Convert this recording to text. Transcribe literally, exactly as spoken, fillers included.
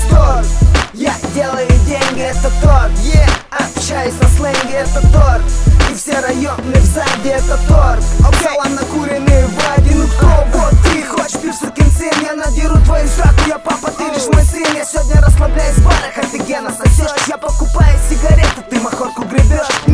восторг. Я делаю деньги, это торт, yeah. Общаюсь на сленге, это торт. И все районы сзади, это торт. Okay. Салон накуренный в воде, ну кто? Вот ты, хочешь пив, сукин сын. Я надеру твою сраку, я папа, ты лишь мой сын. Я сегодня расслабляюсь в барах, офигенно сосешь. Я покупаю сигареты, ты махорку гребешь.